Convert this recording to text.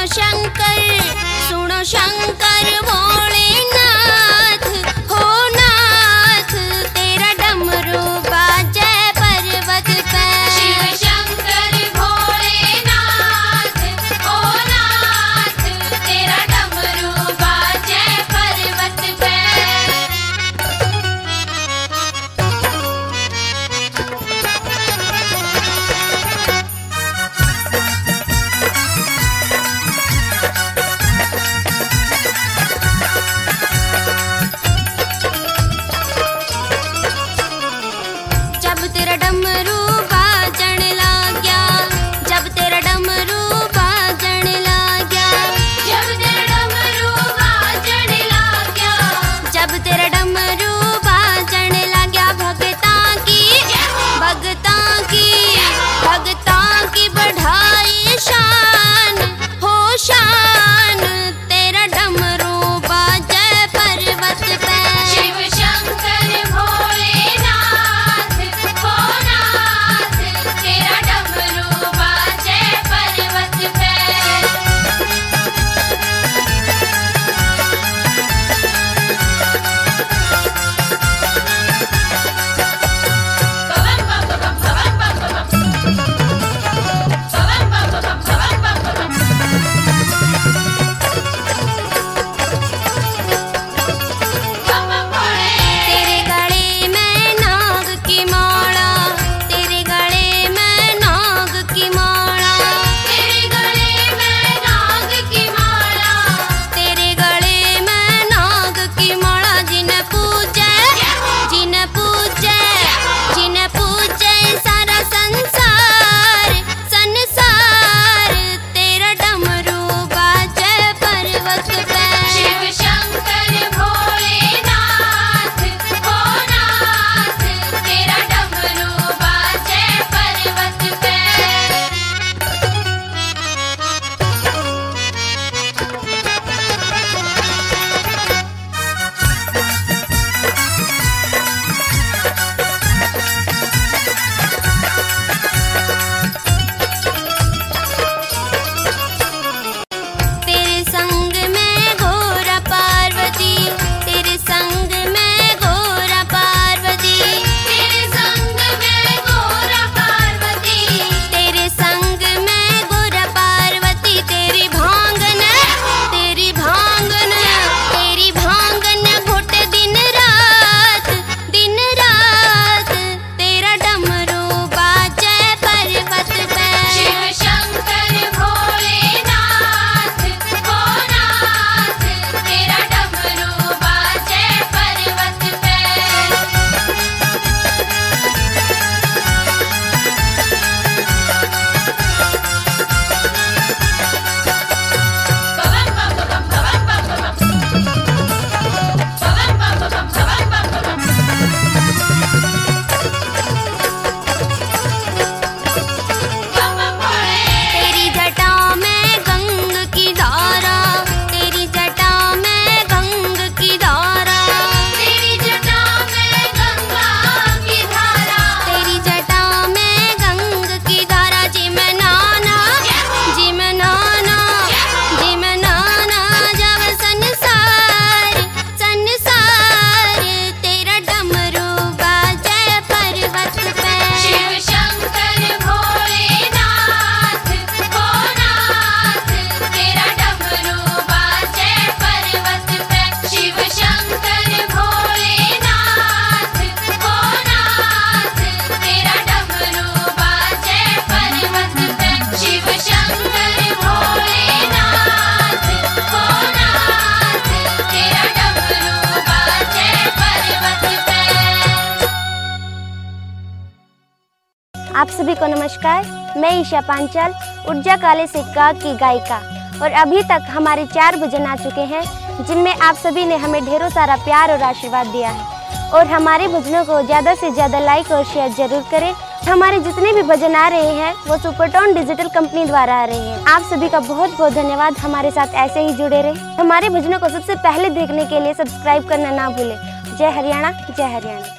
सुनो शंकर भोलेनाथ, हो नाथ तेरा डमरू बाजे पर्वत पे। शिव शंकर भोलेनाथ, हो नाथ तेरा डमरू बाजे पर्वत पे। जब तेरा डमरू बाजण लग गया, जब तेरा डमरू बाजण लग गया, जब तेरा डमरू बाजण लग गया, जब तेरा डमरू बाजण लग गया, भगतां की बढ़ाई शान, हो शान तेरा डमरू बाजे पर्वत पे। शिव शंकर भोलेनाथ, हो नाथ तेरा डमरू बाजे पर्वत पे। तेरे गले में नाग की माला, तेरे गले में नाग की माला, तेरे गले में नाग की माला, तेरे गले में नाग की माला। जिन पूजे, जिन पूजे, जिन पूजे सारा संसार, संसार तेरा डमरू बाजे पर्वत पे। शिव शंकर भोलेनाथ, हो नाथ तेरा डमरू बाजे पर्वत पे। तेरे संग में घोरा पार्वती, तेरे संग में घोरा पार्वती, तेरे संग में गोरा पार्वती, तेरे संग में घोरा पार्वती। तेरी भांगन, तेरी भांगन, तेरी भांगन घुट दिन रात, दिन रात तेरा डमरू बाजे पर्वत पे। शिव शंकर भोलेनाथ, हो नाथ तेरा डमरू बाजे पर्वत पे। तेरी जटा में गंग की धारा, तेरी जटा में गंग की धारा, तेरी जटा में गंगा की धारा, तेरी जटा में गंग की धारा। जिम नाना, जिम नाना, जिम नाना जब संसार, संसार तेरा डमरू बाजे पर्वत पे। शिव शंकर भोलेनाथ, हो नाथ तेरा डमरू बाजे पर्वत पे। शिव शंकर भोलेनाथ, हो नाथ तेरा डमरू बाजे पर्वत पे। शिव शंकर भोलेनाथ, हो नाथ तेरा डमरू बाजे पर्वत पे। आप सभी को नमस्कार। मैं ईशा पांचाल, ऊर्जा काले सिक्का की गायिका, और अभी तक हमारे 4 भजन आ चुके हैं, जिनमें आप सभी ने हमें ढेरों सारा प्यार और आशीर्वाद दिया है। और हमारे भजनों को ज़्यादा से ज़्यादा लाइक और शेयर जरूर करें। हमारे जितने भी भजन आ रहे हैं वो सुपरटोन डिजिटल कंपनी द्वारा आ रहे हैं। आप सभी का बहुत बहुत धन्यवाद। हमारे साथ ऐसे ही जुड़े रहे। हमारे भजनों को सबसे पहले देखने के लिए सब्सक्राइब करना ना भूलें। जय हरियाणा, जय हरियाणा।